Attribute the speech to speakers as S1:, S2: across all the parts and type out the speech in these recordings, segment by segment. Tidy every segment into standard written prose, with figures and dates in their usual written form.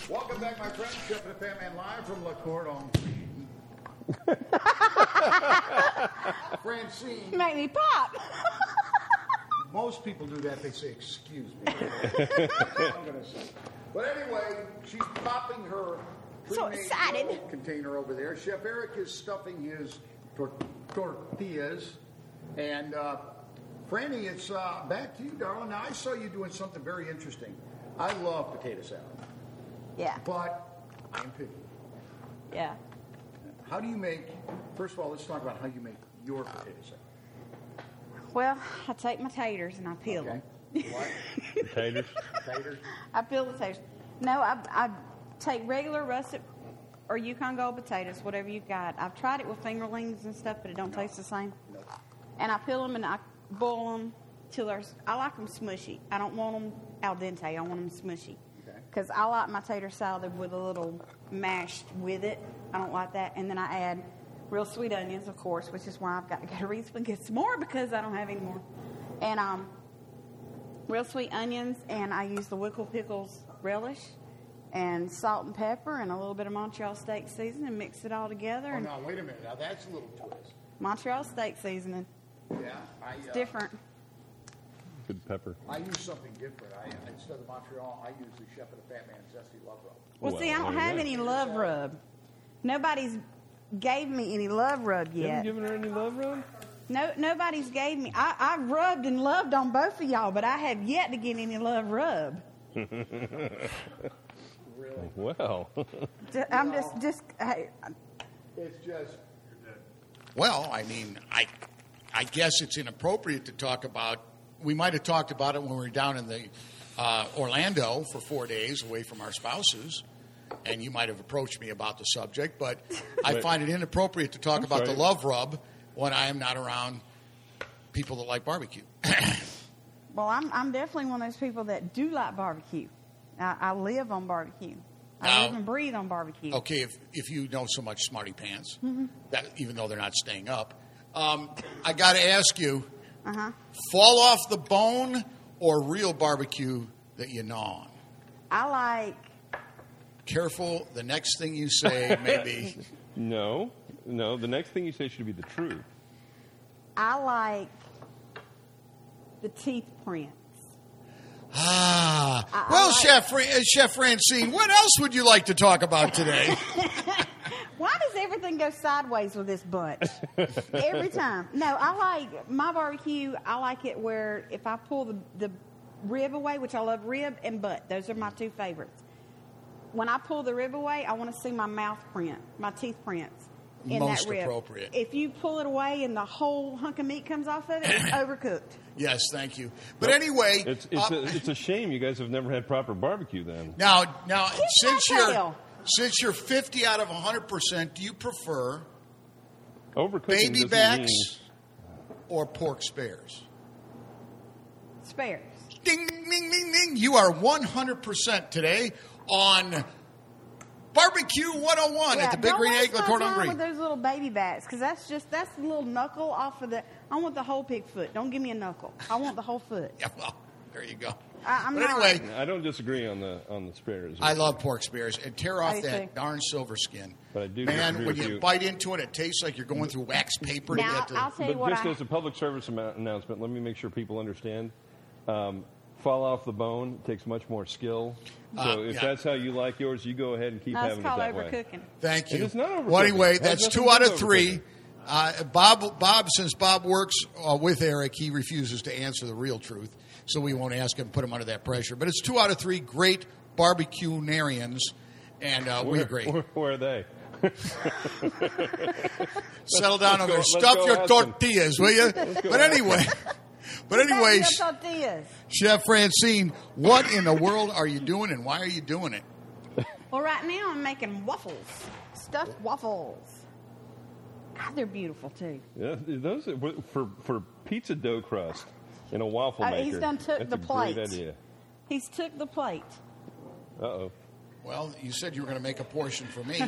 S1: Welcome back, my friends. Chef and the Fat Man live from La Cordon. Francine.
S2: You make me pop.
S1: Most people do that. They say, excuse me. That's what I'm going to say. But anyway, she's popping her
S2: So
S1: pre-made
S2: excited.
S1: dough container over there. Chef Eric is stuffing his tortillas. And Franny, it's back to you, darling. Now, I saw you doing something very interesting. I love potato salad.
S2: Yeah.
S1: But I'm picky.
S2: Yeah.
S1: How do you make, first of all, let's talk about how you make your potato salad.
S2: Well, I take my taters and I peel
S1: Okay.
S2: them.
S1: What?
S3: Taters.
S1: Taters?
S2: I peel the taters. No, I take regular russet or Yukon Gold potatoes, whatever you got. I've tried it with fingerlings and stuff, but it don't taste the same.
S1: No.
S2: And I peel them and I boil them till I like them smushy. I don't want them al dente. I want them smushy.
S1: Okay.
S2: Because I like my tater salad with a little mashed with it. I don't like that. And then I add real sweet onions, of course, which is why I've got to go to Reedsville and get some more because I don't have any more. And real sweet onions, and I use the Wickle Pickles relish and salt and pepper and a little bit of Montreal steak seasoning and mix it all together.
S1: Oh,
S2: And
S1: no, wait a minute. Now, that's a little twist.
S2: Montreal steak seasoning.
S1: Yeah.
S2: It's different.
S3: Good pepper.
S1: I use something different. Instead of Montreal, I use the Chef of the Fat Man Zesty Love Rub.
S2: Well, see, I don't
S3: there you
S2: have
S3: go.
S2: any love rub. Nobody's gave me any love rub
S3: You haven't
S2: yet.
S3: given her any love rub?
S2: No, nobody's gave me. I rubbed and loved on both of y'all, but I have yet to get any love rub.
S1: Really?
S3: Well.
S2: I'm just hey,
S1: It's just. Well, I mean, I guess it's inappropriate to talk about. We might have talked about it when we were down in the Orlando for 4 days away from our spouses, and you might have approached me about the subject. But I find it inappropriate to talk about the love rub when I am not around people that like barbecue.
S2: well, I'm definitely one of those people that do like barbecue. I live on barbecue. I live and breathe on barbecue.
S1: Okay, if you know so much smarty pants, that even though they're not staying up, I got to ask you. Fall off the bone or real barbecue that you gnaw on?
S2: I like.
S1: Careful, the next thing you say may be.
S3: No. The next thing you say should be the truth.
S2: I like the teeth prints.
S1: Well, Chef Francine, what else would you like to talk about today?
S2: Why does everything go sideways with this bunch? Every time. No, I like my barbecue. I like it where if I pull the rib away, which I love rib and butt. Those are my two favorites. When I pull the rib away, I want to see my mouth print, my teeth prints in
S1: Most
S2: that rib.
S1: appropriate.
S2: If you pull it away and the whole hunk of meat comes off of it, it's overcooked.
S1: Yes, thank you. But anyway,
S3: It's a shame you guys have never had proper barbecue then.
S1: now
S2: Kiss my tail.
S1: since you're 50 out of 100%, do you prefer
S3: Overcooking
S1: baby
S3: doesn't
S1: backs
S3: mean-
S1: or pork spares?
S2: Spares.
S1: Ding, ding, ding, ding. You are 100% today on Barbecue 101 at the Big Green Egg, La Cordon
S2: with
S1: Green.
S2: those little baby backs, because that's the little knuckle off of the. I want the whole pig foot. Don't give me a knuckle. I want the whole foot.
S1: Yeah, well, there you go.
S2: I'm
S1: But
S2: not-
S1: anyway,
S3: I don't disagree on the spares.
S1: I love pork spares and tear off
S2: I do
S1: that
S2: too.
S1: darn silver skin.
S3: But I do
S1: Man,
S3: agree
S1: when
S3: with
S1: you
S3: you.
S1: bite into it, it tastes like you're going through wax paper to
S2: Now,
S1: get to.
S2: I'll tell you
S3: But
S2: what
S3: just
S2: I.
S3: as a public service announcement, let me make sure people understand. Fall off the bone takes much more skill. So if
S1: yeah.
S3: that's how you like yours, you go ahead and keep
S2: No, it's
S3: having it
S2: called
S3: that way.
S2: overcooking.
S1: Thank you.
S3: It is not overcooking.
S1: Well, anyway,
S3: It has
S1: that's
S3: nothing
S1: 2
S3: to
S1: out
S3: do
S1: of
S3: with
S1: 3. Bob, since Bob works with Eric, he refuses to answer the real truth, so we won't ask him, put him under that pressure. But it's 2 out of 3 great barbecuenarians, and we agree.
S3: Where are they?
S1: Settle down over there.
S3: let's
S1: Stuff
S3: go
S1: your
S3: ask them.
S1: tortillas, will you? But anyway,
S2: That's what tortillas.
S1: Chef Francine, what in the world are you doing, and why are you doing it?
S2: Well, right now I'm making waffles, stuffed waffles. God, they're beautiful too.
S3: Yeah, those are, for pizza dough crust in a waffle maker.
S2: He's done took
S3: that's
S2: the
S3: a
S2: plate.
S3: Great idea.
S2: He's took the plate.
S3: Uh-oh.
S1: Well, you said you were going to make a portion for me.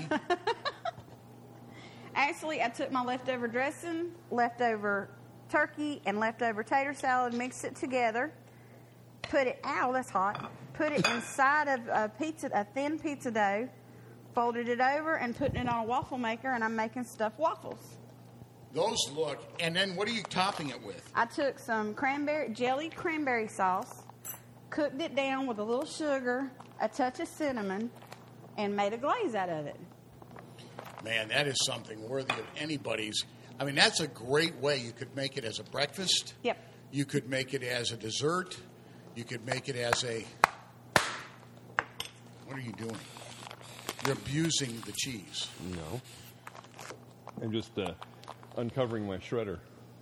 S2: Actually, I took my leftover dressing, leftover turkey, and leftover tater salad, mixed it together, put it, ow, that's hot, put it inside of a thin pizza dough, folded it over, and putting it on a waffle maker, and I'm making stuffed waffles.
S1: Those look, and then what are you topping it with?
S2: I took some jellied cranberry sauce, cooked it down with a little sugar, a touch of cinnamon, and made a glaze out of it.
S1: Man, that is something worthy of anybody's. I mean, that's a great way. You could make it as a breakfast.
S2: Yep.
S1: You could make it as a dessert. You could make it as a... What are you doing? You're abusing the cheese.
S3: No. I'm just uncovering my shredder.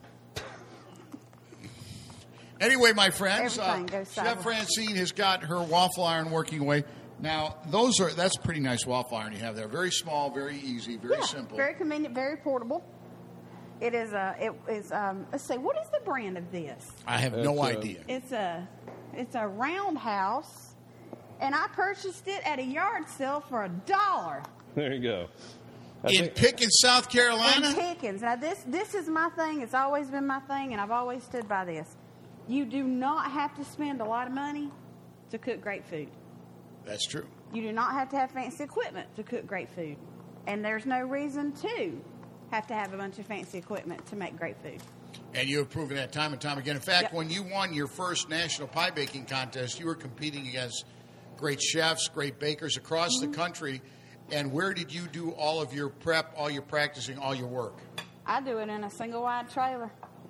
S1: Anyway, my friends,
S2: Everything goes
S1: Chef
S2: sideways.
S1: Francine has got her waffle iron working away. Now, that's a pretty nice waffle iron you have there. Very small, very easy, very simple.
S2: Very convenient, very portable. It is let's see, what is the brand of this?
S1: I have no idea.
S2: It's a Roundhouse, and I purchased it at a yard sale for $1.
S3: There you go.
S1: In Pickens, South Carolina?
S2: In Pickens. Now, this is my thing. It's always been my thing, and I've always stood by this. You do not have to spend a lot of money to cook great food.
S1: That's true.
S2: You do not have to have fancy equipment to cook great food. And there's no reason to have to have a bunch of fancy equipment to make great food.
S1: And you have proven that time and time again. In fact, when you won your first national pie baking contest, you were competing against great chefs, great bakers across the country. And where did you do all of your prep, all your practicing, all your work?
S2: I do it in a single wide trailer.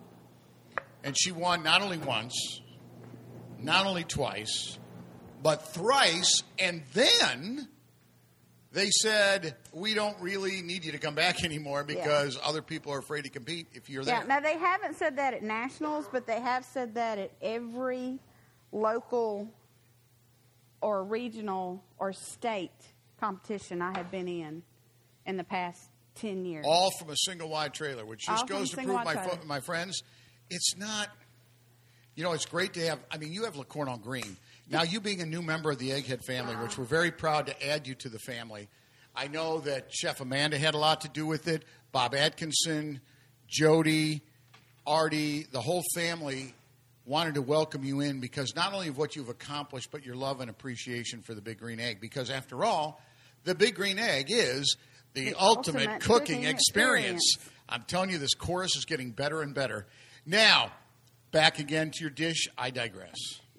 S1: And she won not only once, not only twice, but thrice. And then they said, we don't really need you to come back anymore because other people are afraid to compete if you're there.
S2: Yeah, now they haven't said that at nationals, but they have said that at every local or regional or state competition I have been in the past 10 years.
S1: All from a single wide trailer, which just
S2: All from
S1: goes to
S2: a
S1: prove,
S2: single wide trailer.
S1: my friends, it's not, it's great to have, you have Le Cordon Green. Now, you being a new member of the Egghead family, which we're very proud to add you to the family, I know that Chef Amanda had a lot to do with it, Bob Atkinson, Jody, Artie, the whole family wanted to welcome you in because not only of what you've accomplished, but your love and appreciation for the Big Green Egg. Because after all, the Big Green Egg is the ultimate cooking experience. I'm telling you, this chorus is getting better and better. Now, back again to your dish. I digress.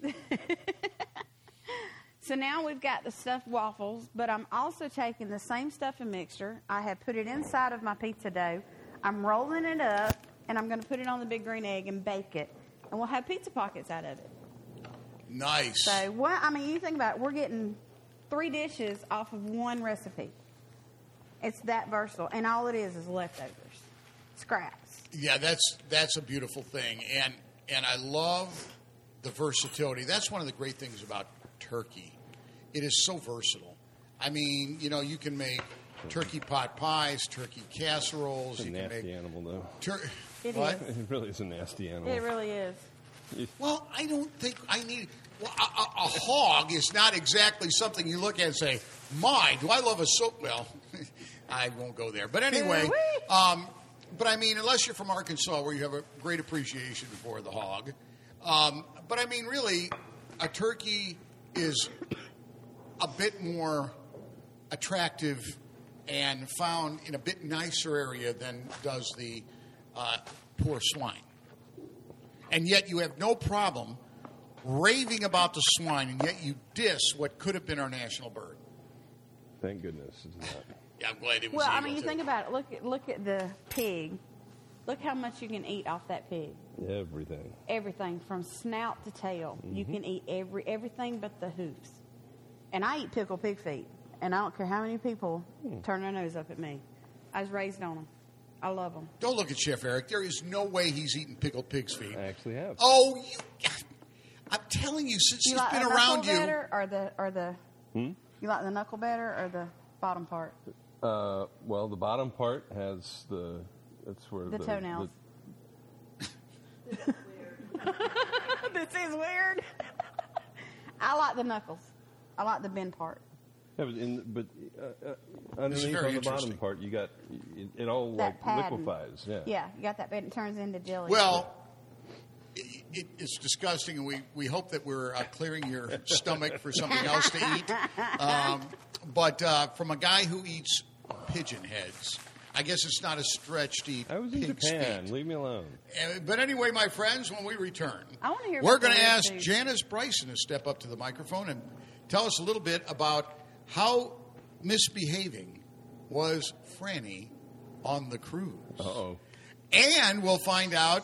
S2: So now we've got the stuffed waffles, but I'm also taking the same stuffing mixture. I have put it inside of my pizza dough. I'm rolling it up, and I'm going to put it on the Big Green Egg and bake it. And we'll have pizza pockets out of it.
S1: Nice.
S2: So, you think about it, we're getting 3 dishes off of one recipe. It's that versatile, and all it is leftovers, scraps.
S1: Yeah, that's a beautiful thing, and I love the versatility. That's one of the great things about turkey. It is so versatile. You can make turkey pot pies, turkey casseroles.
S3: It's a
S1: you can
S3: nasty
S1: make
S3: animal, though.
S2: It
S1: what?
S2: is.
S3: It really is a nasty animal.
S2: It really is.
S1: Well, I don't think I need. Well, a hog is not exactly something you look at and say, "My, do I love a soap?" Well, I won't go there. But anyway, but unless you're from Arkansas, where you have a great appreciation for the hog. But really, a turkey is a bit more attractive and found in a bit nicer area than does the poor swine. And yet you have no problem raving about the swine, and yet you diss what could have been our national bird.
S3: Thank goodness it's not.
S1: Yeah, I'm glad it was.
S2: Well, you think about it. Look at the pig. Look how much you can eat off that pig.
S3: Everything.
S2: Everything from snout to tail. Mm-hmm. You can eat everything but the hoofs. And I eat pickled pig feet. And I don't care how many people turn their nose up at me. I was raised on them. I love them.
S1: Don't look at Chef Eric. There is no way he's eating pickled pig's feet.
S3: I actually have.
S1: Oh, I'm telling you, since he's been around you.
S2: You like the knuckle better or the bottom part?
S3: Well, the bottom part has that's where
S2: the toenails. This is weird. I like the knuckles. I like the bend part.
S3: Yeah, but underneath on the bottom part, you got it all
S2: that
S3: liquefies. Yeah,
S2: you got that bed. It turns into jelly.
S1: Well, it's disgusting, and we hope that we're clearing your stomach for something else to eat. But from a guy who eats pigeon heads, I guess it's not a stretch to eat
S3: I was in
S1: pig's
S3: Japan.
S1: feet.
S3: Leave me alone.
S1: But anyway, my friends, when we return,
S2: I want to hear
S1: we're
S2: about
S1: going to
S2: the
S1: ask
S2: food.
S1: Janice Bryson to step up to the microphone and tell us a little bit about how misbehaving was Franny on the cruise.
S3: Uh-oh.
S1: And we'll find out,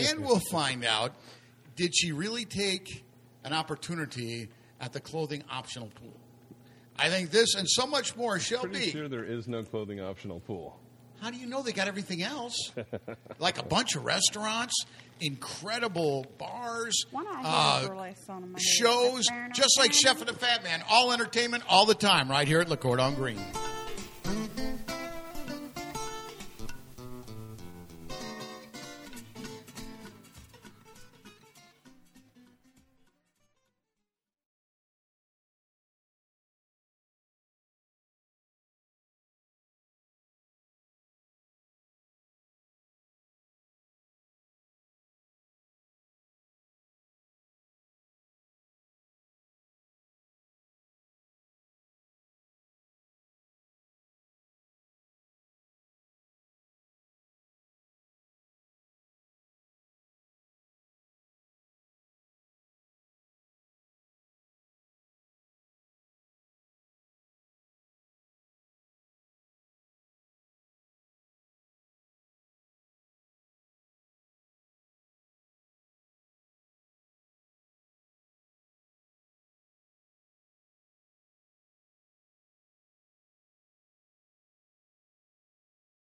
S1: did she really take an opportunity at the clothing optional pool? I think this and so much more shall
S3: Pretty
S1: be.
S3: sure there is no clothing optional pool.
S1: How do you know they got everything else? Like a bunch of restaurants, incredible bars,
S2: Why not have a burlesque on my head?
S1: shows,
S2: That's fair enough.
S1: just like Chef and the Fat Man. All entertainment, all the time, right here at La Cordon Green.